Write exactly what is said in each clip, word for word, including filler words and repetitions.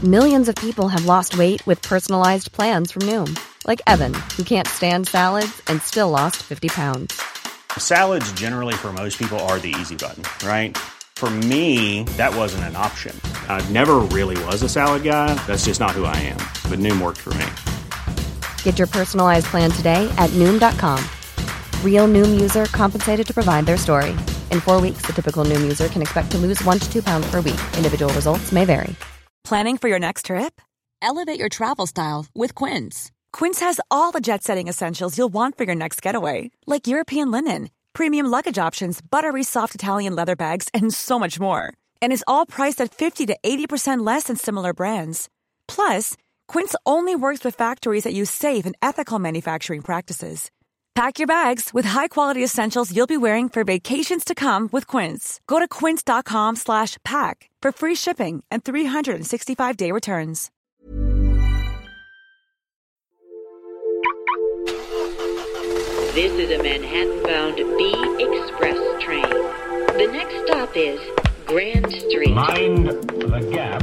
Millions of people have lost weight with personalized plans from Noom. Like Evan, who can't stand salads and still lost fifty pounds. Salads generally for most people are the easy button, right? For me, that wasn't an option. I never really was a salad guy. That's just not who I am. But Noom worked for me. Get your personalized plan today at Noom dot com. Real Noom user compensated to provide their story. In four weeks, the typical Noom user can expect to lose one to two pounds per week. Individual results may vary. Planning for your next trip? Elevate your travel style with Quince. Quince has all the jet-setting essentials you'll want for your next getaway, like European linen, premium luggage options, buttery soft Italian leather bags, and so much more. And is all priced at fifty to eighty percent less than similar brands. Plus, Quince only works with factories that use safe and ethical manufacturing practices. Pack your bags with high-quality essentials you'll be wearing for vacations to come with Quince. Go to quince.com slash pack for free shipping and three sixty-five day returns. This is a Manhattan-bound B Express train. The next stop is Grand Street. Mind the gap.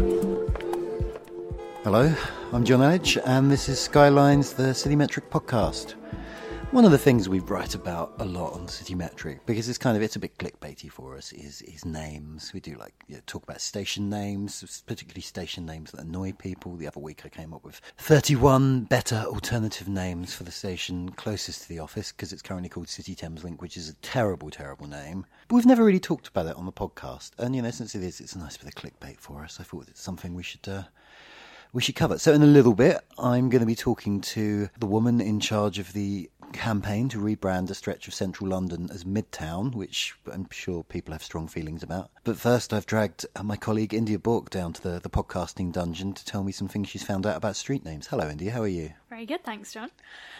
Hello, I'm John Edge, and this is Skylines, the Citymetric podcast. One of the things we write about a lot on Citymetric, because it's kind of, it's a bit clickbaity for us, is is names. We do like you know, talk about station names, particularly station names that annoy people. The other week I came up with thirty-one better alternative names for the station closest to the office, because it's currently called City Thames Link, which is a terrible, terrible name. But we've never really talked about it on the podcast. And, you know, since it is, it's a nice bit of clickbait for us. I thought it's something we should... Uh, We should cover. So in a little bit, I'm going to be talking to the woman in charge of the campaign to rebrand a stretch of central London as Midtown, which I'm sure people have strong feelings about. But first, I've dragged my colleague India Bork down to the, the podcasting dungeon to tell me some things she's found out about street names. Hello, India. How are you? Very good, thanks, John.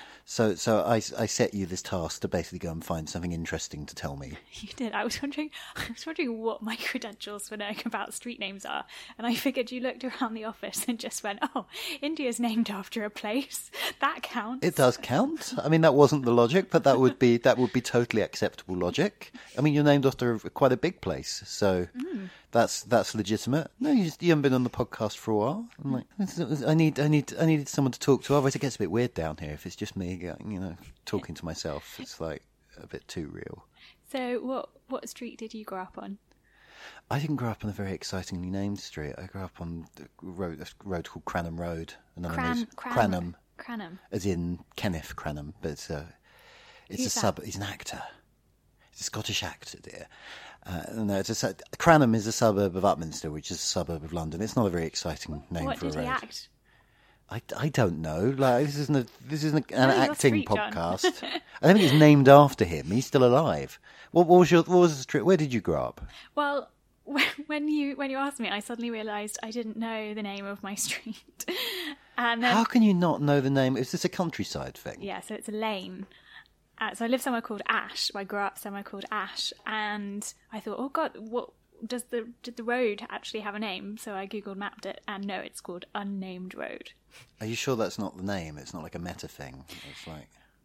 So so I, I set you this task to basically go and find something interesting to tell me. You did. I was wondering I was wondering what my credentials for knowing about street names are. And I figured you looked around the office and just went, oh, India's named after a place. That counts. It does count. I mean, that wasn't the logic, but that would be that would be totally acceptable logic. I mean, you're named after quite a big place, so mm. that's that's legitimate. No, you, just, you haven't been on the podcast for a while. I'm like, I need I need I needed someone to talk to. Otherwise, it gets a bit weird down here if it's just me. You know, talking to myself, it's like a bit too real. So what what street did you grow up on? I didn't grow up on a very excitingly named street. I grew up on a road, a road called Cranham Road. And Cran, Cranham. Cranham. Cranham. As in Kenneth Cranham, but it's a, it's Who's a that? sub. He's an actor. He's a Scottish actor, dear. Uh, no, it's a, Cranham is a suburb of Upminster, which is a suburb of London. It's not a very exciting name what for a road. What did he act? I, I don't know. Like this isn't a, this isn't an No, you're acting sweet, John. podcast. I don't think it's named after him. He's still alive. What, what was your what was the street? Where did you grow up? Well, when you when you asked me, I suddenly realised I didn't know the name of my street. And then, how can you not know the name? Is this a countryside thing? Yeah, so it's a lane. Uh, so I live somewhere called Ash. I grew up somewhere called Ash, and I thought, oh God, what does the did the road actually have a name? So I Googled mapped it, and no, it's called Unnamed Road. Are you sure that's not the name? It's not like a meta thing. It's like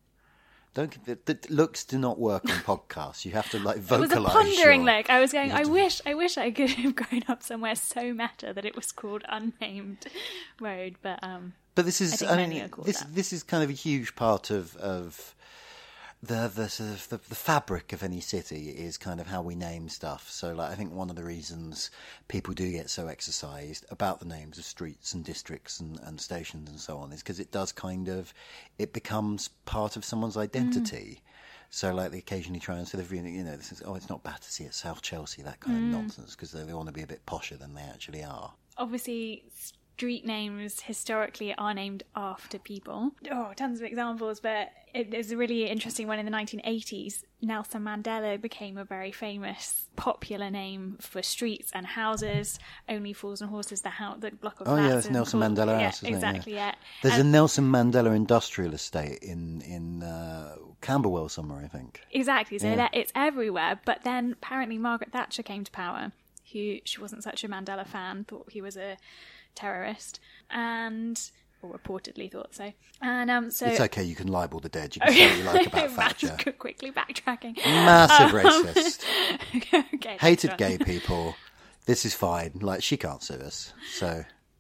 don't the, the looks do not work on podcasts. You have to like vocalize. It was a pondering your, look. I was going. I to... wish. I wish I could have grown up somewhere so meta that it was called Unnamed Road. But um. But this is. I, think I many mean, are called this that. this is kind of a huge part of of. The the, sort of the the fabric of any city is kind of how we name stuff. So, like, I think one of the reasons people do get so exercised about the names of streets and districts and, and stations and so on is because it does kind of it becomes part of someone's identity. Mm. So, like, they occasionally try and sort of, you know, this is oh, it's not Battersea, it's South Chelsea, that kind mm. of nonsense, because they, they want to be a bit posher than they actually are. Obviously, street names historically are named after people. Oh, tons of examples, but it, there's a really interesting one in the nineteen eighties. Nelson Mandela became a very famous, popular name for streets and houses. Only Fools and Horses, the, house, the block of oh, flats. Oh yeah, it's Nelson called, Mandela yeah, House, isn't exactly, it? Yeah. yeah. There's and, a Nelson Mandela industrial estate in, in uh, Camberwell somewhere, I think. Exactly, so yeah. that it's everywhere. But then apparently Margaret Thatcher came to power, who she wasn't such a Mandela fan, thought he was a terrorist, and or reportedly thought so. And um, so it's okay. You can libel the dead. You can say what you like about Thatcher. Quickly backtracking. Massive um, racist. okay, Hated gay people. This is fine. Like, she can't sue us. So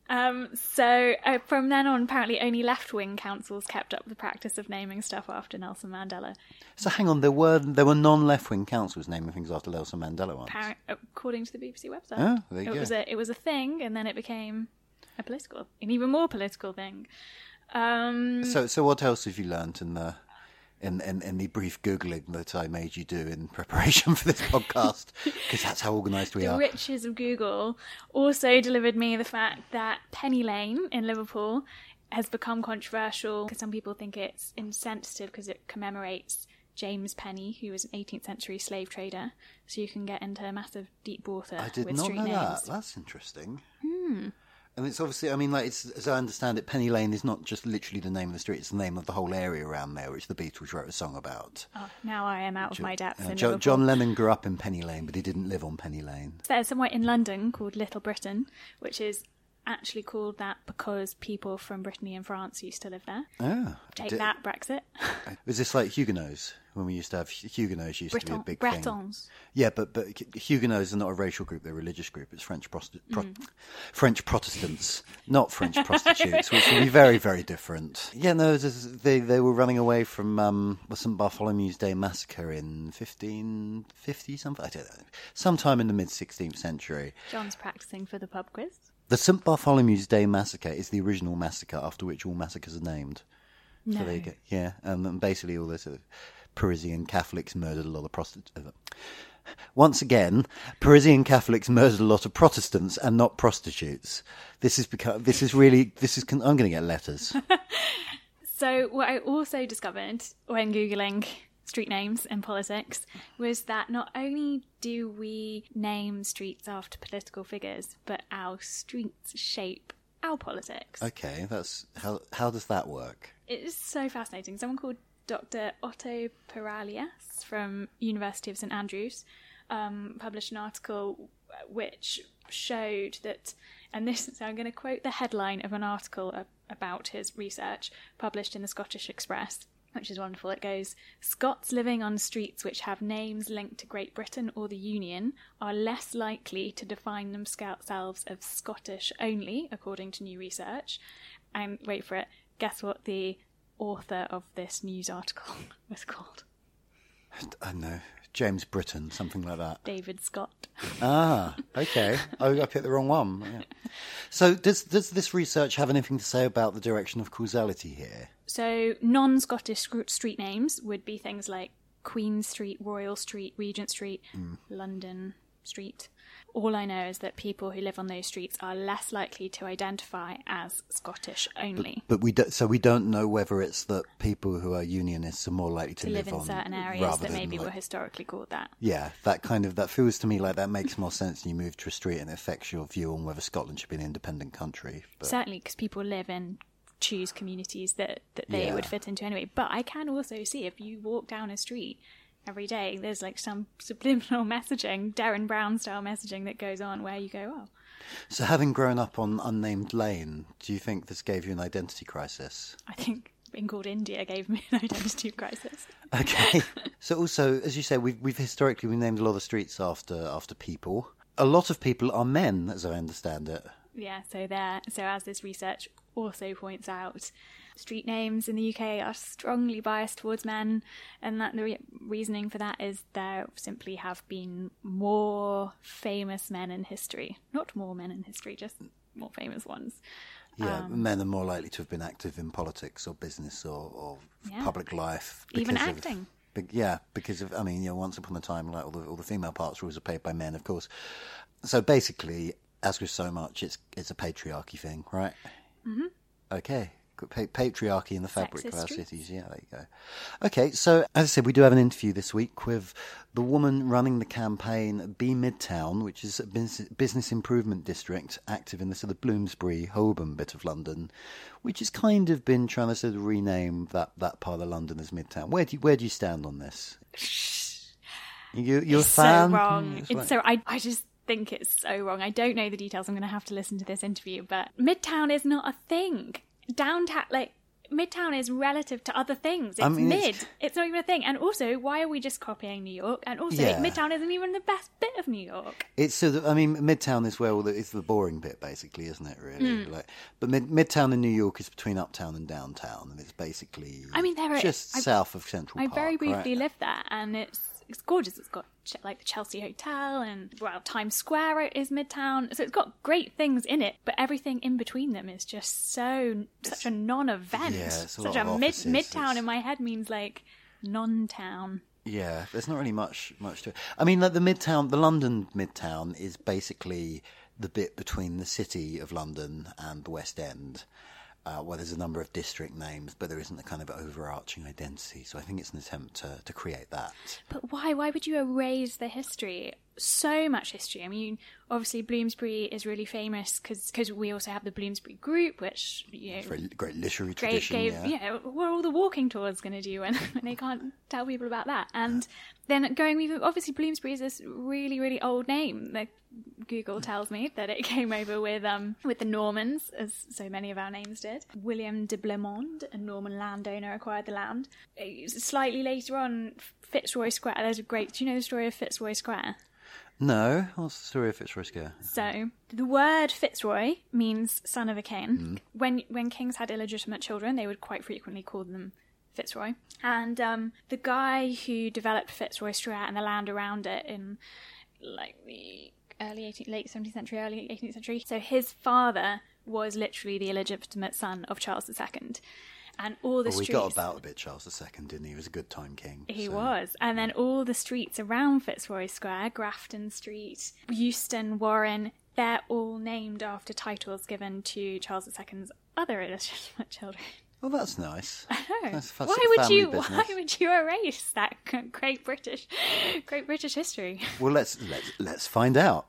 Um, so uh, from then on, apparently only left-wing councils kept up the practice of naming stuff after Nelson Mandela. So hang on, there were there were non-left-wing councils naming things after Nelson Mandela once. Appar- according to the B B C website. Oh, there you it go. was a it was a thing, and then it became a political, an even more political thing. Um, So, so what else have you learnt in the in, in, in the brief googling that I made you do in preparation for this podcast? Because that's how organised we the are. riches of Google also delivered me the fact that Penny Lane in Liverpool has become controversial because some people think it's insensitive because it commemorates James Penny, who was an eighteenth century slave trader. So you can get into massive deep water I did with not street know names. that. That's interesting. Hmm. And it's obviously, I mean, like, it's, as I understand it, Penny Lane is not just literally the name of the street; it's the name of the whole area around there, which the Beatles wrote a song about. Oh, now I am out of my depth Uh, in Jo- Liverpool. John Lennon grew up in Penny Lane, but he didn't live on Penny Lane. There's somewhere in London called Little Britain, which is actually called that because people from Brittany and France used to live there. Oh, Take Did- that, Brexit. Was this like Huguenots? When we used to have Huguenots, used to be a Breton, big thing. Bretons. Yeah, but but Huguenots are not a racial group; they're a religious group. It's French Prost- Pro- Mm. French Protestants, not French prostitutes, which would be very very different. Yeah, no, this is- they they were running away from um, the Saint Bartholomew's Day massacre in fifteen fifty something. I don't know, sometime in the mid sixteenth century. John's practicing for the pub quiz. The Saint Bartholomew's Day massacre is the original massacre after which all massacres are named. No. So there you go. Yeah, and then basically all the sort of Parisian Catholics murdered a lot of prostitutes. Once again, Parisian Catholics murdered a lot of Protestants and not prostitutes. This is because this is really this is. I'm going to get letters. So what I also discovered when Googling street names and politics was that not only do we name streets after political figures, but our streets shape our politics. Okay, that's how. How does that work? It is so fascinating. Someone called Doctor Otto Peralias from University of St Andrews um, published an article which showed that, and this, so I'm going to quote the headline of an article a, about his research published in the Scottish Express, which is wonderful. It goes, Scots living on streets which have names linked to Great Britain or the Union are less likely to define themselves as Scottish only, according to new research. And wait for it, guess what the author of this news article was called? I don't know. James Britton, something like that. David Scott. Ah, okay. Oh, I picked the wrong one. Yeah. So does does this research have anything to say about the direction of causality here? So non-Scottish street names would be things like Queen Street, Royal Street, Regent Street, mm. London Street. All I know is that people who live on those streets are less likely to identify as Scottish only. But, but we do, so we don't know whether it's that people who are unionists are more likely to, to live, live in on certain areas rather that than maybe like, were historically called that. Yeah, that kind of that feels to me like that makes more sense when you move to a street and it affects your view on whether Scotland should be an independent country. But... Certainly, because people live in choose communities that, that they yeah. would fit into anyway. But I can also see if you walk down a street every day, there's like some subliminal messaging, Darren Brown style messaging that goes on where you go, oh. So having grown up on unnamed lane, do you think this gave you an identity crisis? I think being called India gave me an identity crisis. Okay. So also, as you say, we've, we've historically we named a lot of streets after after people. A lot of people are men, as I understand it. Yeah, so there. So as this research also points out, street names in the U K are strongly biased towards men, and that the re- reasoning for that is there simply have been more famous men in history. Not more men in history, just more famous ones. Yeah, Um, men are more likely to have been active in politics or business or, or Yeah. public life. Even because of- acting. be- yeah, because of, I mean, you know, once upon a time, like all the, all the female parts roles are played by men, of course. So basically, as with so much, it's it's a patriarchy thing, right? Mm-hmm. Okay. Pa- patriarchy in the fabric Sexist of our streets. cities. Yeah, there you go. Okay, so as I said, we do have an interview this week with the woman running the campaign Be Midtown, which is a business, business improvement district active in the sort of Bloomsbury, Holborn bit of London, which has kind of been trying to sort of rename that, that part of London as Midtown. Where do you, where do you stand on this? You, you're it's a fan? so wrong. It's It's like- so I I just think it's so wrong. I don't know the details. I'm going to have to listen to this interview, but Midtown is not a thing. Downtown, like Midtown is relative to other things. It's I mean, mid. it's- It's... not even a thing. And also, why are we just copying New York? And also, Yeah. Midtown isn't even the best bit of New York. It's so. That, I mean, Midtown is where all the, it's the boring bit, basically, isn't it? Really, like, but mid, Midtown in New York is between Uptown and Downtown, and it's basically. I mean, there are just I, south of Central I Park. very briefly right? lived there, and it's it's gorgeous. It's got ch- like the Chelsea Hotel, and well, Times Square is Midtown, so it's got great things in it. But everything in between them is just so such a non-event. yeah, it's a such lot a of mid offices. Midtown It's- in my head means like non-town. Yeah, there's not really much much to it. I mean, like the Midtown, the London Midtown is basically the bit between the City of London and the West End, uh, where there's a number of district names, but there isn't a kind of overarching identity. So I think it's an attempt to, to create that. But why? Why would you erase the history? So much history. I mean, obviously Bloomsbury is really famous because we also have the Bloomsbury Group, which you know, It's a very great literary great tradition. gave yeah. you know what are all the walking tours going to do when, when they can't tell people about that? And then going even obviously Bloomsbury is this really really old name. Like Google tells me that it came over with um with the Normans, as so many of our names did. William de Blemond, a Norman landowner, acquired the land. Slightly later on, Fitzroy Square. There's a great. Do you know the story of Fitzroy Square? No, what's the story of Fitzroy Square? So the word Fitzroy means son of a king. Mm. When when kings had illegitimate children, they would quite frequently call them Fitzroy. And um, the guy who developed Fitzroy Square and the land around it in like the early eighteenth, late seventeenth century, early eighteenth century. So his father was literally the illegitimate son of Charles the Second. And all the well, we streets... got about a bit Charles the Second, didn't he? He was a good time king. He so. was. And then all the streets around Fitzroy Square, Grafton Street, Euston, Warren, they're all named after titles given to Charles the Second's other illegitimate children. Well, that's nice. I know. That's fa- why would family you? business. Why would you erase that great British, great British history? Well, let's let's let's find out.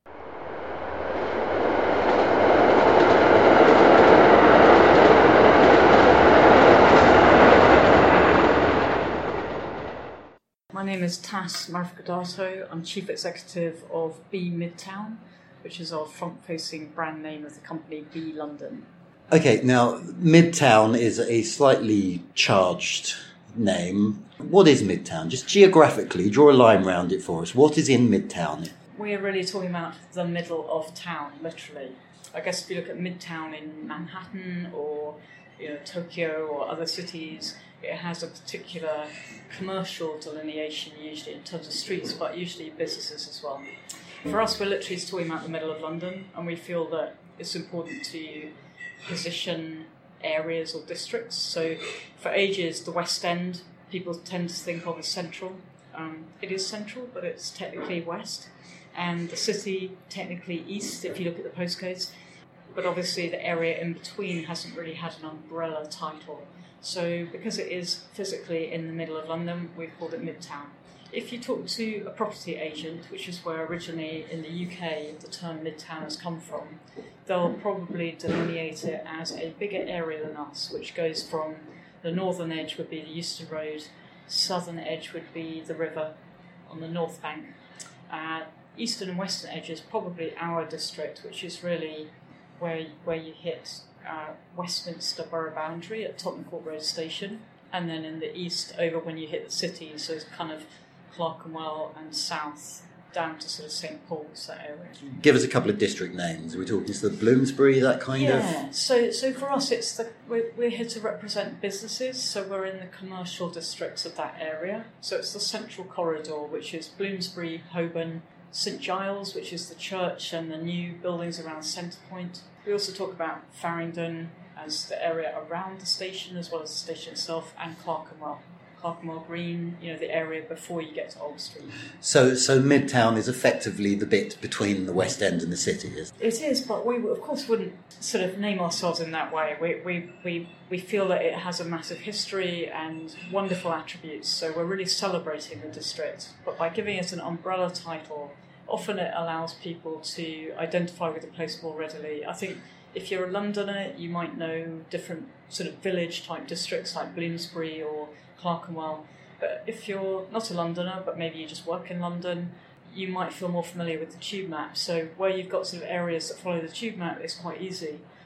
My name is Tass Mavrocordato. I'm Chief Executive of B Midtown, which is our front-facing brand name of the company, B London. Okay, now Midtown is a slightly charged name. What is Midtown? Just geographically, draw a line around it for us. What is in Midtown? We're really talking about the middle of town, literally. I guess if you look at Midtown in Manhattan or you know, Tokyo or other cities, it has a particular commercial delineation usually in terms of streets, but usually businesses as well. For us, we're literally talking about the middle of London, and we feel that it's important to position areas or districts. So for ages, the West End, people tend to think of as central. Um, it is central, but it's technically west. And the city, technically east, if you look at the postcodes. But obviously the area in between hasn't really had an umbrella title. So because it is physically in the middle of London, we've called it Midtown. If you talk to a property agent, which is where originally in the U K the term Midtown has come from, they'll probably delineate it as a bigger area than us, which goes from the northern edge would be the Euston Road, southern edge would be the river on the north bank. Uh, eastern and western edge is probably our district, which is really where where you hit uh, Westminster borough boundary at Tottenham Court Road Station, and then in the east over when you hit the city, so it's kind of Clerkenwell and south down to sort of Saint Paul's, that area. Give us a couple of district names. Are we talking to the Bloomsbury, that kind yeah. of? Yeah, so so for us, it's the we're, we're here to represent businesses, so we're in the commercial districts of that area. So it's the central corridor, which is Bloomsbury, Holborn, St Giles, which is the church and the new buildings around Centrepoint. We also talk about Farringdon as the area around the station, as well as the station itself, and Clerkenwell. Clerkenwell Green, you know, the area before you get to Old Street. So so Midtown is effectively the bit between the West End and the city, is it? It is, but we of course wouldn't sort of name ourselves in that way. We we, we, we feel that it has a massive history and wonderful attributes, so we're really celebrating the district. But by giving it an umbrella title, often it allows people to identify with the place more readily. I think if you're a Londoner, you might know different sort of village-type districts like Bloomsbury or Clerkenwell. But if you're not a Londoner, but maybe you just work in London, you might feel more familiar with the tube map. So where you've got sort of areas that follow the tube map, it's quite easy.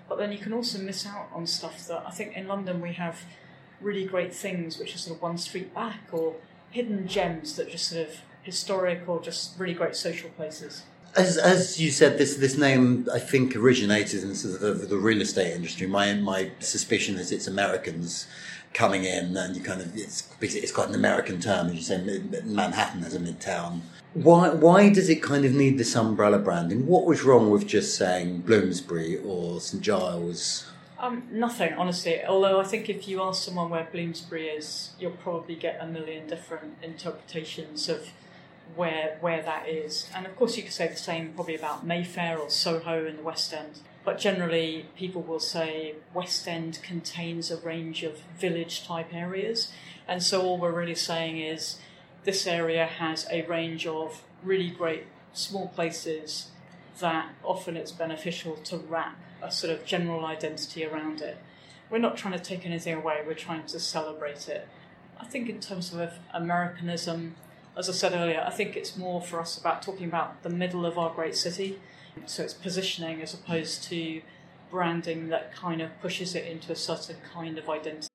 But then you can also miss out on stuff that I think in London we have really great things which are sort of one street back, or hidden gems that are just sort of historic or just really great social places. As as you said, this this name I think originated in sort of the, the real estate industry. My my suspicion is it's Americans coming in, and you kind of it's it's quite an American term, as you say. Manhattan as a midtown. Why why does it kind of need this umbrella branding? What was wrong with just saying Bloomsbury or Saint Giles? Um, nothing, honestly. Although I think if you ask someone where Bloomsbury is, you'll probably get a million different interpretations of where where that is. And of course you could say the same probably about Mayfair or Soho in the West End. But generally people will say West End contains a range of village-type areas. And so all we're really saying is this area has a range of really great small places that often it's beneficial to wrap a sort of general identity around it. We're not trying to take anything away, we're trying to celebrate it. I think in terms of Americanism, as I said earlier, I think it's more for us about talking about the middle of our great city. So it's positioning as opposed to branding that kind of pushes it into a certain kind of identity.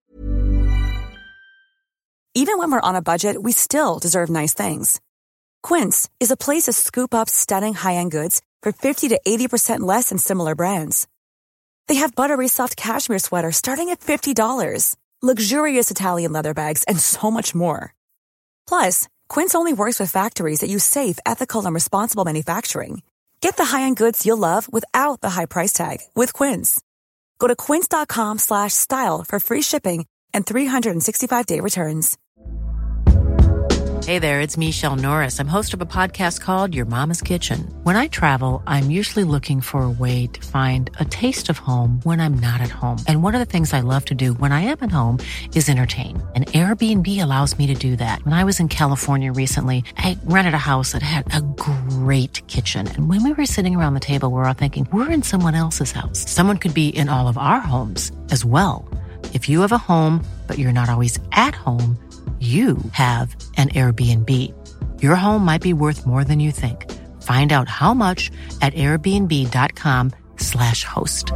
Even when we're on a budget, we still deserve nice things. Quince is a place to scoop up stunning high-end goods for fifty to eighty percent less than similar brands. They have buttery soft cashmere sweaters starting at fifty dollars, luxurious Italian leather bags, and so much more. Plus, Quince only works with factories that use safe, ethical, and responsible manufacturing. Get the high-end goods you'll love without the high price tag with Quince. Go to quince.com slash style for free shipping and three sixty-five day returns. Hey there, it's Michelle Norris. I'm host of a podcast called Your Mama's Kitchen. When I travel, I'm usually looking for a way to find a taste of home when I'm not at home. And one of the things I love to do when I am at home is entertain. And Airbnb allows me to do that. When I was in California recently, I rented a house that had a great kitchen. And when we were sitting around the table, we were all thinking, we're in someone else's house. Someone could be in all of our homes as well. If you have a home, but you're not always at home, you have an Airbnb. Your home might be worth more than you think. Find out how much at airbnb.com slash host.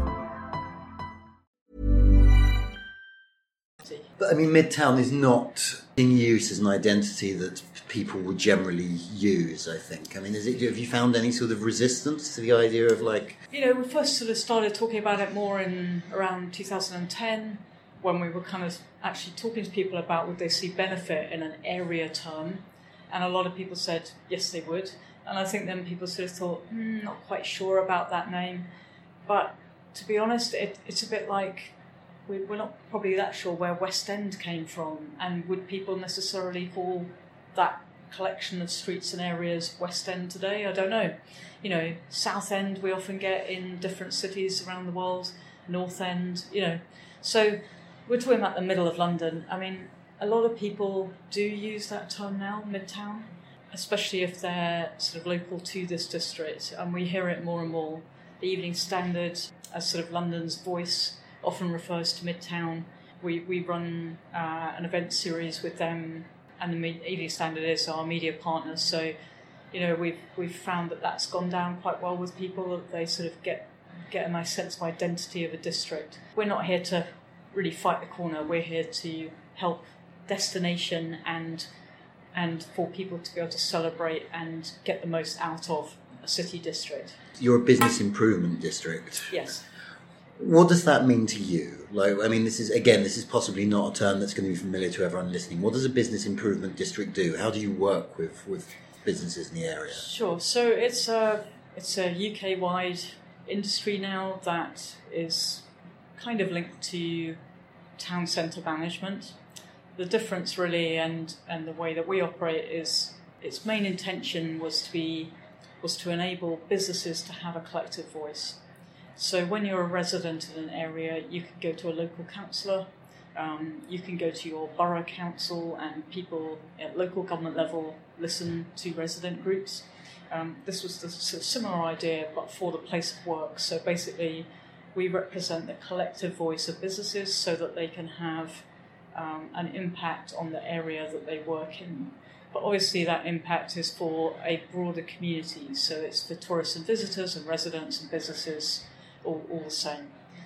But I mean, Midtown is not in use as an identity that people would generally use, I think. I mean, is it, have you found any sort of resistance to the idea of like... You know, we first sort of started talking about it more in around two thousand ten, when we were kind of actually talking to people about would they see benefit in an area term. And a lot of people said, yes, they would. And I think then people sort of thought, mm, not quite sure about that name. But to be honest, it, it's a bit like we, we're not probably that sure where West End came from. And would people necessarily call that collection of streets and areas West End today? I don't know. You know, South End we often get in different cities around the world, North End, you know. So we're talking about the middle of London. I mean, a lot of people do use that term now, Midtown, especially if they're sort of local to this district. And we hear it more and more. The Evening Standard, as sort of London's voice, often refers to Midtown. We we run uh, an event series with them, and the Evening Standard is our media partner. So, you know, we've we've found that that's gone down quite well with people. That they sort of get get a nice sense of identity of a district. We're not here to really fight the corner. We're here to help destination and and for people to be able to celebrate and get the most out of a city district. You're a business improvement district. Yes. What does that mean to you? Like, I mean, this is, again, this is possibly not a term that's going to be familiar to everyone listening. What does a business improvement district do? How do you work with, with businesses in the area? Sure. So it's a, it's a U K-wide industry now that is kind of linked to town centre management. The difference really and, and the way that we operate is its main intention was to be was to enable businesses to have a collective voice. So when you're a resident in an area, you can go to a local councillor, um, you can go to your borough council, and people at local government level listen to resident groups. Um, this was the sort of similar idea, but for the place of work. So basically, we represent the collective voice of businesses so that they can have um, an impact on the area that they work in. But obviously that impact is for a broader community. So it's for tourists and visitors and residents and businesses, all, all the same.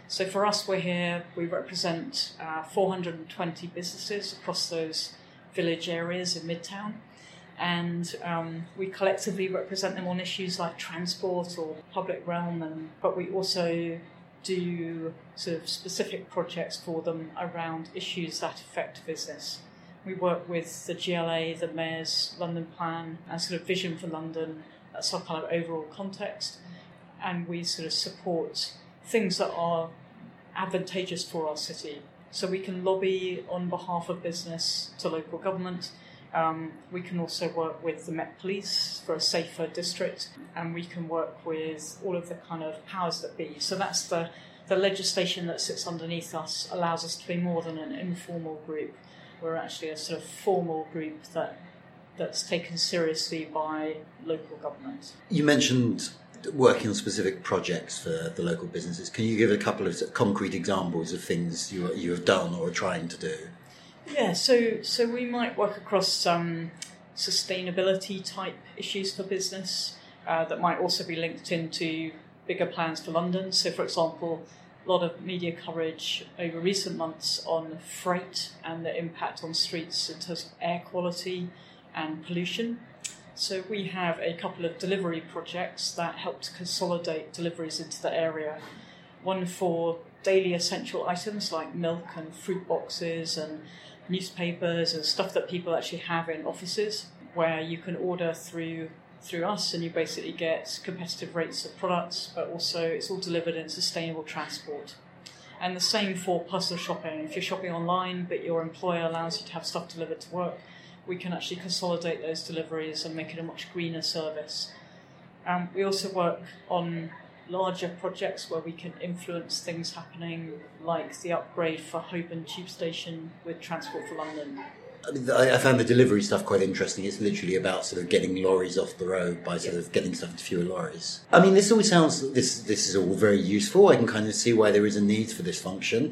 So for us, we're here, we represent uh, four hundred twenty businesses across those village areas in Midtown. And um, we collectively represent them on issues like transport or public realm, and but we also do sort of specific projects for them around issues that affect business. We work with the G L A, the Mayor's London Plan, and sort of Vision for London. That's our kind of overall context. And we sort of support things that are advantageous for our city. So we can lobby on behalf of business to local government. Um, we can also work with the Met Police for a safer district, and we can work with all of the kind of powers that be. So that's the, the legislation that sits underneath us allows us to be more than an informal group. We're actually a sort of formal group that that's taken seriously by local government. You mentioned working on specific projects for the local businesses. Can you give a couple of concrete examples of things you you have done or are trying to do? Yeah, so so we might work across some sustainability type issues for business uh, that might also be linked into bigger plans for London. So, for example, a lot of media coverage over recent months on freight and the impact on streets in terms of air quality and pollution. So we have a couple of delivery projects that help to consolidate deliveries into the area. One for daily essential items like milk and fruit boxes and newspapers and stuff that people actually have in offices, where you can order through through us and you basically get competitive rates of products, but also it's all delivered in sustainable transport. And the same for parcel shopping. If you're shopping online but your employer allows you to have stuff delivered to work, we can actually consolidate those deliveries and make it a much greener service. Um, we also work on larger projects where we can influence things happening, like the upgrade for Holborn Tube Station with Transport for London. I found the delivery stuff quite interesting. It's literally about sort of getting lorries off the road by sort of getting stuff into fewer lorries. I mean, this all sounds, this this is all very useful. I can kind of see why there is a need for this function.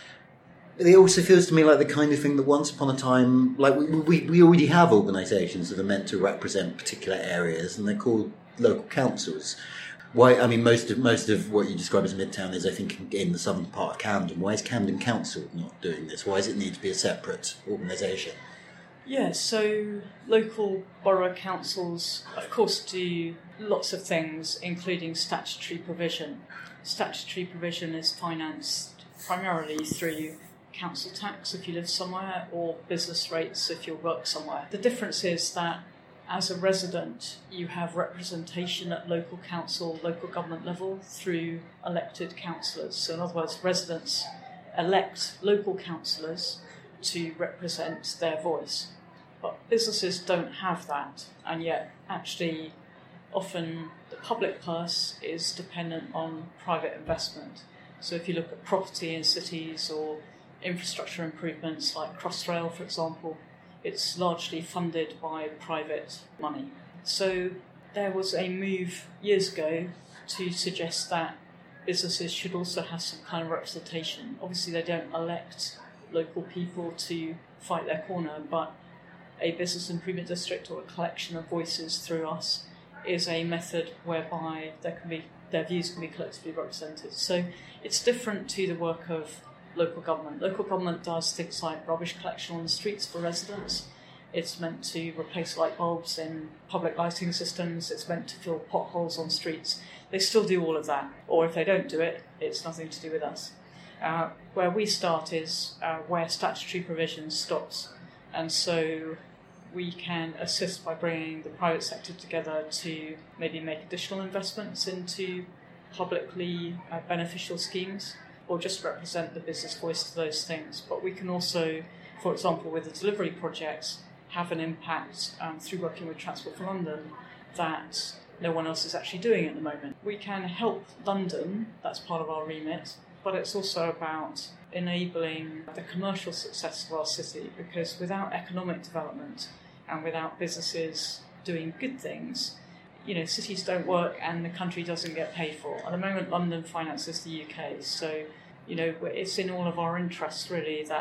It also feels to me like the kind of thing that once upon a time, like we, we, we already have organisations that are meant to represent particular areas, and they're called local councils. Why? I mean, most of most of what you describe as Midtown is, I think, in the southern part of Camden. Why is Camden Council not doing this? Why does it need to be a separate organisation? Yeah, so local borough councils, of course, do lots of things, including statutory provision. Statutory provision is financed primarily through council tax if you live somewhere, or business rates if you work somewhere. The difference is that as a resident, you have representation at local council, local government level through elected councillors. So in other words, residents elect local councillors to represent their voice. But businesses don't have that, and yet actually often the public purse is dependent on private investment. So if you look at property in cities or infrastructure improvements like Crossrail, for example, it's largely funded by private money. So there was a move years ago to suggest that businesses should also have some kind of representation. Obviously they don't elect local people to fight their corner, but a business improvement district or a collection of voices through us is a method whereby there can be, their views can be collectively represented. So it's different to the work of local government. Local government does things like rubbish collection on the streets for residents. It's meant to replace light bulbs in public lighting systems. It's meant to fill potholes on streets. They still do all of that. Or if they don't do it, it's nothing to do with us. Uh, where we start is uh, where statutory provision stops. And so we can assist by bringing the private sector together to maybe make additional investments into publicly uh, beneficial schemes, or just represent the business voice to those things. But we can also, for example, with the delivery projects, have an impact um, through working with Transport for London that no one else is actually doing at the moment. We can help London, that's part of our remit, but it's also about enabling the commercial success of our city, because without economic development and without businesses doing good things, you know, cities don't work and the country doesn't get paid for. At the moment, London finances the U K, so, you know, it's in all of our interests, really, that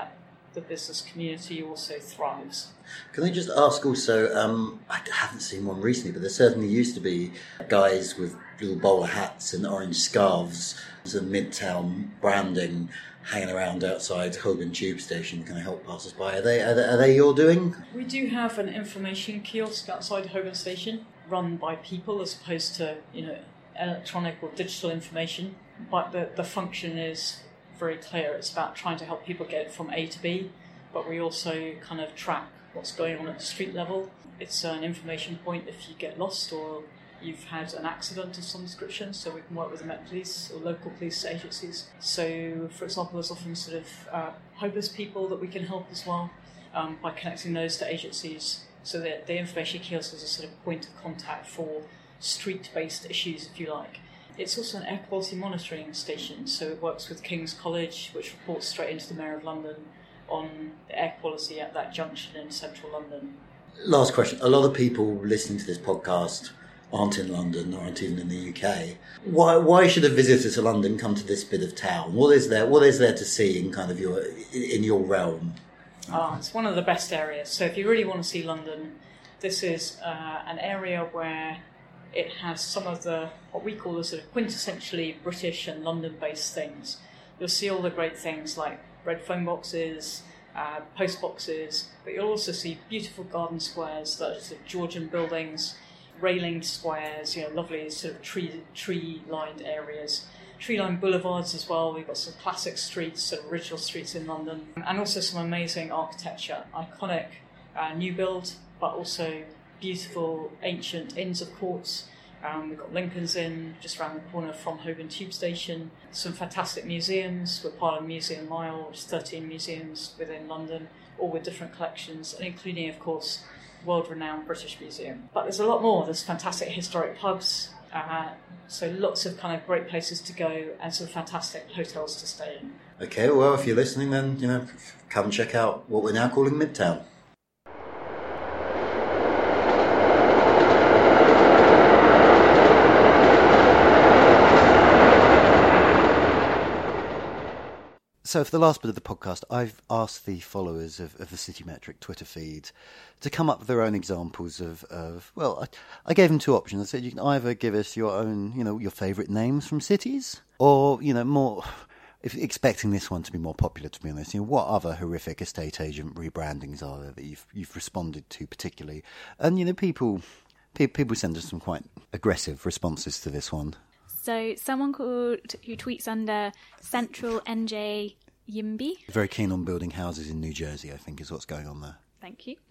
the business community also thrives. Can I just ask also, um, I haven't seen one recently, but there certainly used to be guys with little bowler hats and orange scarves and Midtown branding hanging around outside Holborn Tube Station, kind of help passers by. Are they, are they, are they your doing? We do have an information kiosk outside Holborn Station, run by people as opposed to, you know, electronic or digital information. But the, the function is very clear. It's about trying to help people get from A to B, but we also kind of track what's going on at the street level. It's an information point if you get lost or you've had an accident of some description, so we can work with the Met Police or local police agencies. So, for example, there's often sort of uh, homeless people that we can help as well um, by connecting those to agencies. So that the information kiosk is a sort of point of contact for street-based issues, if you like. It's also an air quality monitoring station, so it works with King's College, which reports straight into the Mayor of London on the air quality at that junction in central London. Last question. A lot of people listening to this podcast aren't in London, aren't even in the U K. Why why should a visitor to London come to this bit of town? What is there what is there to see in kind of your in your realm? Ah, it's one of the best areas. So if you really want to see London, this is uh, an area where it has some of the, what we call the sort of quintessentially British and London-based things. You'll see all the great things like red phone boxes, uh, post boxes, but you'll also see beautiful garden squares that are sort of Georgian buildings, railinged squares, you know, lovely sort of tree, tree-lined areas. Tree-lined boulevards as well. We've got some classic streets, sort of original streets in London, and also some amazing architecture, iconic uh, new build, but also beautiful ancient inns of courts. Um, we've got Lincoln's Inn just around the corner from Holborn Tube Station. Some fantastic museums. We're part of Museum Mile, which is thirteen museums within London, all with different collections, and including, of course, world-renowned British Museum. But there's a lot more. There's fantastic historic pubs, uh, so lots of kind of great places to go and some fantastic hotels to stay in. Okay, well, if you're listening, then, you know, come check out what we're now calling Midtown. So for the last bit of the podcast, I've asked the followers of, of the Citymetric Twitter feed to come up with their own examples of, of well, I, I gave them two options. I said you can either give us your own, you know, your favourite names from cities, or, you know, more, if expecting this one to be more popular, to be honest, you know, what other horrific estate agent rebrandings are there that you've you've responded to particularly? And, you know, people people send us some quite aggressive responses to this one. So someone called who tweets under Central N J Yimby. Very keen on building houses in New Jersey, I think, is what's going on there. Thank you.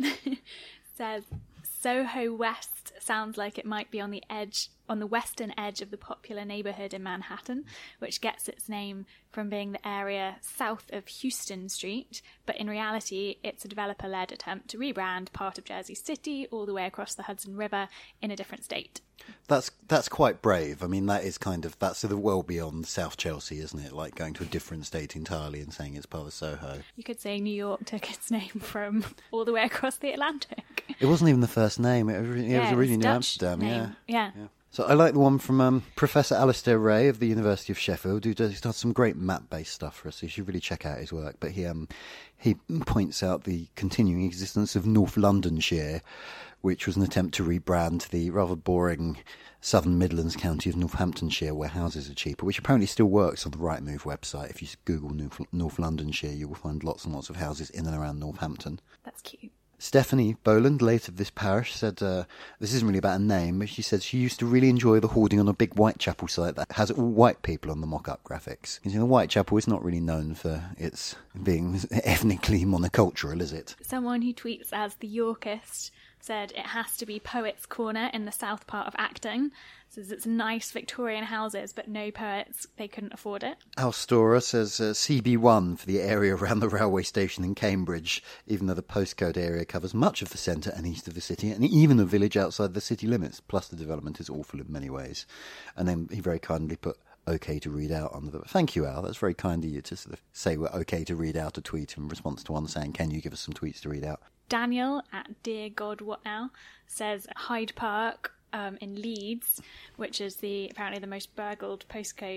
Says Soho West sounds like it might be on the edge, on the western edge of the popular neighbourhood in Manhattan, which gets its name from being the area south of Houston Street, but in reality it's a developer-led attempt to rebrand part of Jersey City all the way across the Hudson River in a different state. That's that's quite brave. I mean, that is kind of, that's sort of well beyond South Chelsea, isn't it? Like going to a different state entirely and saying it's part of Soho. You could say New York took its name from all the way across the Atlantic. It wasn't even the first name. It was, yeah, it was originally New Dutch Amsterdam. name. Yeah. yeah. yeah. So I like the one from um, Professor Alistair Ray of the University of Sheffield, who does, does some great map-based stuff for us. So you should really check out his work. But he um, he points out the continuing existence of North Londonshire, which was an attempt to rebrand the rather boring Southern Midlands county of Northamptonshire, where houses are cheaper, which apparently still works on the Rightmove website. If you Google North, North Londonshire, you will find lots and lots of houses in and around Northampton. That's cute. Stephanie Boland, late of this parish, said, uh, this isn't really about a name, but she said she used to really enjoy the hoarding on a big Whitechapel site that has all white people on the mock-up graphics. Because, you know, Whitechapel is not really known for its being ethnically monocultural, is it? Someone who tweets as the Yorkist said it has to be Poets' Corner in the south part of Acton. Says it's nice Victorian houses, but no poets, they couldn't afford it. Alstora says uh, C B one for the area around the railway station in Cambridge, even though the postcode area covers much of the centre and east of the city, and even a village outside the city limits. Plus the development is awful in many ways. And then he very kindly put OK to read out on the... Thank you, Al. That's very kind of you to sort of say we're OK to read out a tweet in response to one saying, can you give us some tweets to read out? Daniel at Dear God What Now says Hyde Park um, in Leeds, which is the apparently the most burgled postcode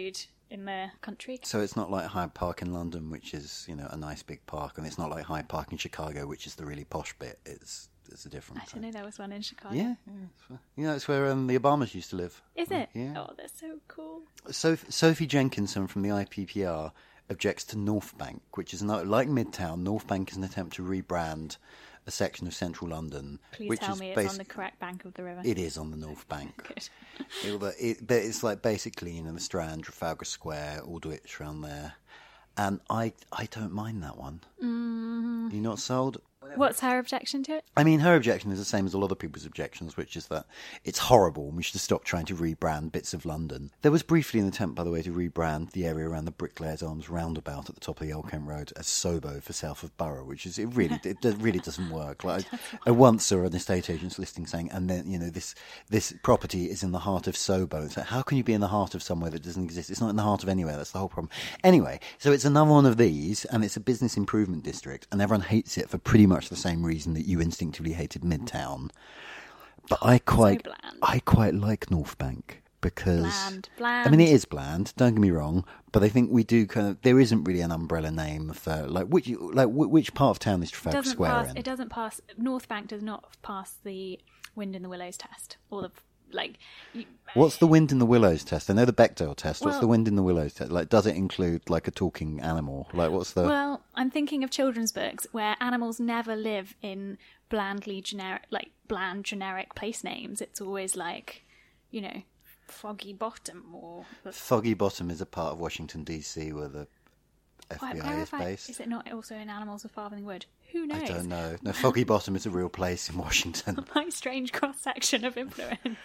in the country. So it's not like Hyde Park in London, which is, you know, a nice big park, and it's not like Hyde Park in Chicago, which is the really posh bit. It's it's a different I didn't know there was one in Chicago. Yeah, yeah. It's, you know, it's where um, the Obamas used to live. Is it? Yeah. Oh, that's so cool. Soph- Sophie Jenkinson from the I P P R objects to North Bank, which is not like Midtown. North Bank is an attempt to rebrand a section of central London. Please which tell is me it's basi- on the correct bank of the river. It is on the North Bank. Good. it, it, but it's like basically, you know, the Strand, Trafalgar Square, Aldwych around there. And I I don't mind that one. Mm. You're not sold? What's her objection to it? I mean, her objection is the same as a lot of people's objections, which is that it's horrible and we should stop trying to rebrand bits of London. There was briefly an attempt, by the way, to rebrand the area around the Bricklayers Arms roundabout at the top of the Old Kent Road as Sobo for south of Borough, which is, it really it really doesn't work. Like, I, I once saw an estate agent's listing saying, and then, you know, this this property is in the heart of Sobo. It's like, how can you be in the heart of somewhere that doesn't exist? It's not in the heart of anywhere. That's the whole problem. Anyway, so it's another one of these, and it's a business improvement district, and everyone hates it for pretty much the same reason that you instinctively hated Midtown. But I quite, So bland. I quite like North Bank because Bland, bland. I mean, it is bland. Don't get me wrong, but I think we do kind of. There isn't really an umbrella name for like which, like wh- which part of town is Trafalgar doesn't Square pass, in? It doesn't pass. North Bank does not pass the Wind in the Willows test. Or the like. You, What's the Wind in the Willows test? I know the Bechdel test. What's Well- the Wind in the Willows test? Like, does it include like a talking animal? Like, what's the? Well, I'm thinking of children's books where animals never live in blandly generic, like bland generic place names. It's always like, you know, Foggy Bottom or. Foggy Bottom is a part of Washington D C where the F B I Where is have I- based. Is it not also in Animals of Farthing Wood? Who knows? I don't know. No, Foggy Bottom is a real place in Washington. My strange cross section of influences.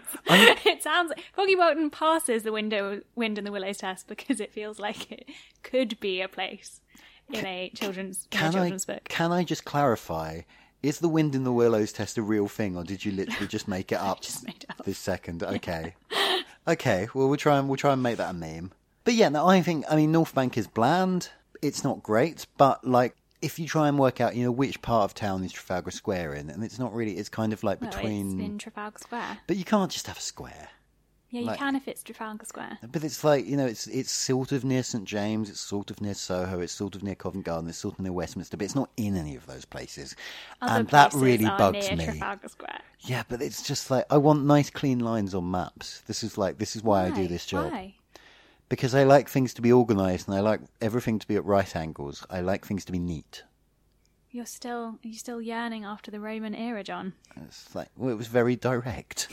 It sounds like Foggy Bottom passes the window, Wind in the Willows test because it feels like it could be a place in a children's, in a Can I children's book. can I just clarify? Is the Wind in the Willows test a real thing, or did you literally just make it up just made it up. this second? Okay, okay. Well, we'll try and we'll try and make that a meme. But yeah, no, I think I mean North Bank is bland. It's not great, but like if you try and work out, you know, which part of town is Trafalgar Square in, and it's not really. It's kind of like Well, between. it's in Trafalgar Square. But you can't just have a square. Yeah, you like- can if it's Trafalgar Square. But it's like, you know, it's it's sort of near St James, it's sort of near Soho, it's sort of near Covent Garden, it's sort of near Westminster, but it's not in any of those places. Other and that places really are bugs near me. Trafalgar Square. Yeah, but it's just like, I want nice clean lines on maps. This is like, this is why, I do Why? this job. Why? Because I like things to be organised and I like everything to be at right angles. I like things to be neat. You're still, you're still yearning after the Roman era, John. It's like, well, it was very direct.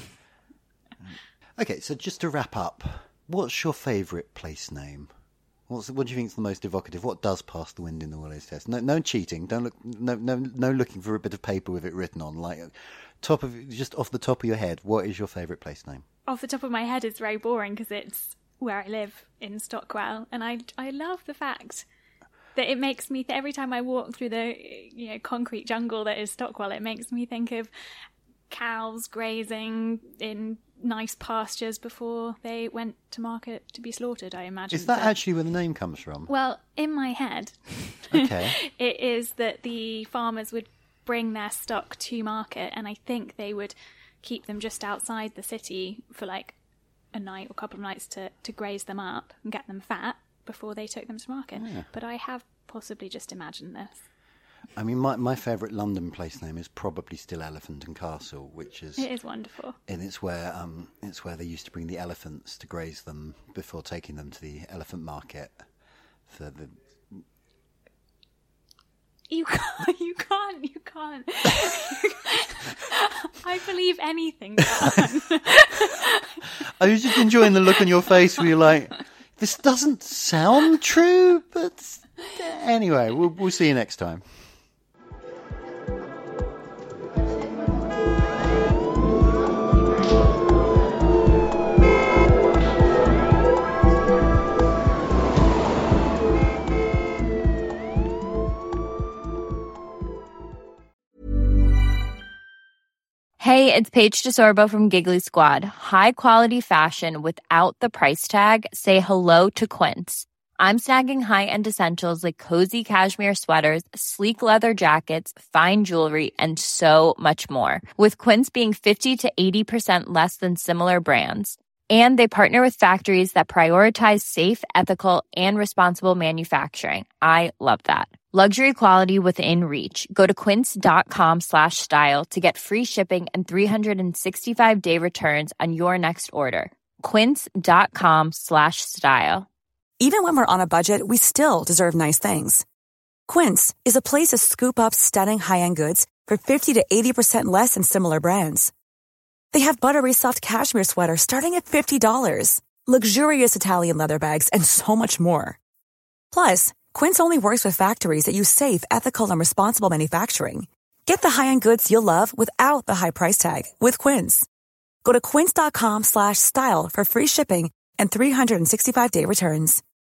Okay, so just to wrap up, what's your favourite place name? What's what do you think is the most evocative? What does pass the Wind in the Willows test? No, no cheating. Don't look. No, no, no looking for a bit of paper with it written on. Like top of just off the top of your head, what is your favourite place name? Off the top of my head, it's very boring because it's where I live in Stockwell, and I I love the fact that it makes me th- every time I walk through the you know concrete jungle that is Stockwell, it makes me think of cows grazing in nice pastures before they went to market to be slaughtered. I imagine. Is that actually where the name comes from? Well, in my head, Okay. it is that the farmers would bring their stock to market, and I think they would keep them just outside the city for like a night or a couple of nights to, to graze them up and get them fat before they took them to market. Yeah. But I have possibly just imagined this. I mean, my my favourite London place name is probably still Elephant and Castle, which is It is wonderful. and it's where um it's where they used to bring the elephants to graze them before taking them to the elephant market for the. You can't, you can't, you can't. I believe anything. John. I was just enjoying the look on your face where you're like, this doesn't sound true, but anyway, we'll we'll see you next time. Hey, it's Paige DeSorbo from Giggly Squad. High quality fashion without the price tag. Say hello to Quince. I'm snagging high-end essentials like cozy cashmere sweaters, sleek leather jackets, fine jewelry, and so much more. With Quince being fifty to eighty percent less than similar brands. And they partner with factories that prioritize safe, ethical, and responsible manufacturing. I love that. Luxury quality within reach. Go to quince.com slash style to get free shipping and three sixty-five day returns on your next order. Quince.com slash style. Even when we're on a budget, we still deserve nice things. Quince is a place to scoop up stunning high-end goods for fifty to eighty percent less than similar brands. They have buttery soft cashmere sweaters starting at fifty dollars, luxurious Italian leather bags, and so much more. Plus, Quince only works with factories that use safe, ethical, and responsible manufacturing. Get the high-end goods you'll love without the high price tag with Quince. Go to quince.com slash style for free shipping and three sixty-five day returns.